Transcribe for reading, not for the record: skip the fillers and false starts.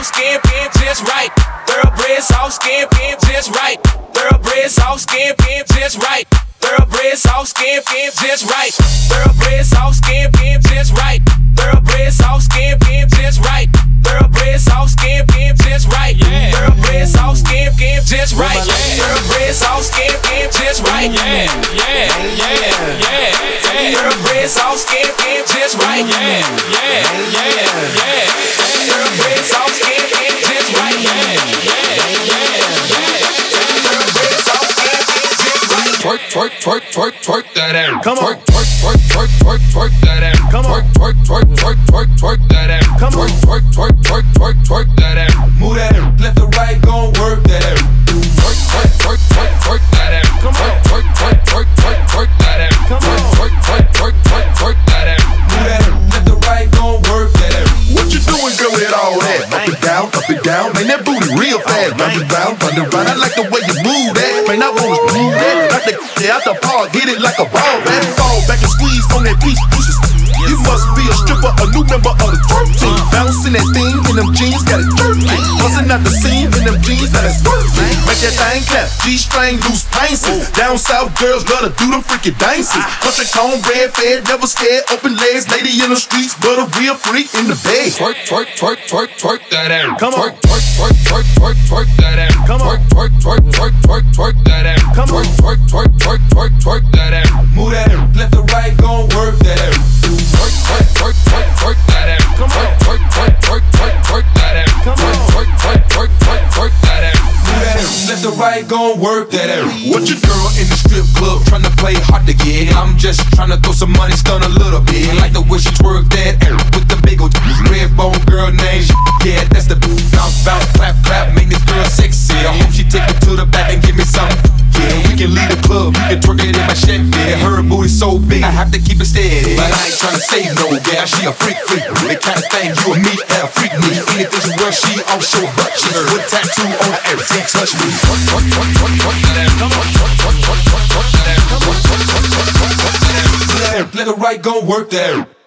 soft skin, just right. Thoroughbred soft skin, just right. Thoroughbred soft skin, just right. Thoroughbred soft skin, just right. Thoroughbred soft skin, just right. Thoroughbred soft skin, just right. Thoroughbred soft skin, just right. Thoroughbred soft skin, just right. Thoroughbred soft skin, just right. Thoroughbred soft skin, just right. Thoroughbred soft skin, just right. Twerk that ass. Come on. Twerk that ass. Come on. Twerk that ass. Come on. Twerk that ass. Move that ass. Left to right, gon' work that ass. Twerk that ass. Come on. Twerk that ass. Come on. Twerk that ass. Move that ass. Left to right, gon' work that ass. What you doing, girl, with all that? Up and down, man, that booty real fast. Round and round, I like the way you move that. Man, I wanna move that. Knock that out the park, hit it like a ball. Man, fall back and squeeze on that piece. You must be a stripper, a new member of the twerk team. Bouncing that thing in them jeans, got it jerky. Bustin' out the scene in them jeans, now that's working. Make that thing clap, G-string, loose pinces. Down south girls love to do them freaky dances. Country cone, red, fed, never scared, open legs. Lady in the streets, but a real freak in the bed. Twerk that ass. Come on. Twerk that ass. Come on. Twerk that ass. Come on. Twerk that ass. Move that ass. Left to right, gon' work that ass. Twerk that ass. Come on. Twerk that ass. Come on. Twerk that ass. Move that ass. Left to right, gon' work that ass. What your girl in the strip club tryna play hard to get? I'm just tryna throw some money, stun a little bit. I like the way she twerk that ass with the big old red bone girl named. Yeah, that's the bounce, clap, make this girl sexy. I hope she take me to the back and give me some. Yeah, we can leave the club, you can twerk it in my Chevy. Her booty so big, I have to keep it steady. But I ain't tryna save no gal, she a freak. The kind of thing you and me freak me. Anything she wear, she on show butt. She with tattoo on her everything touch me. Twerk that ass. Come on. Twerk that ass. Let the right gon' work that ass.